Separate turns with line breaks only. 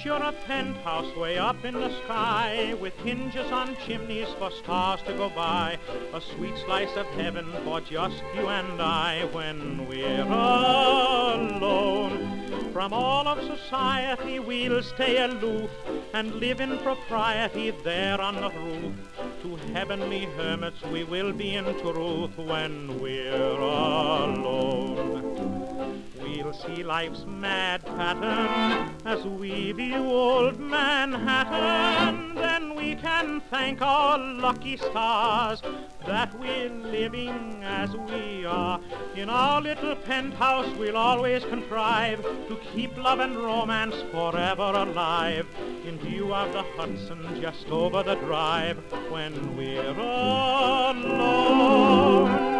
Picture a penthouse way up in the sky, with hinges on chimneys for stars to go by. A sweet slice of heaven for just you and I. When we're alone from all of society, we'll stay aloof and live in propriety there on the roof. Two heavenly hermits we will be in truth when we're alone. We'll see life's mad pattern as we view old Manhattan. Then we can thank our lucky stars that we're living as we are. In our little penthouse we'll always contrive to keep love and romance forever alive. In view of the Hudson just over the drive when we're alone.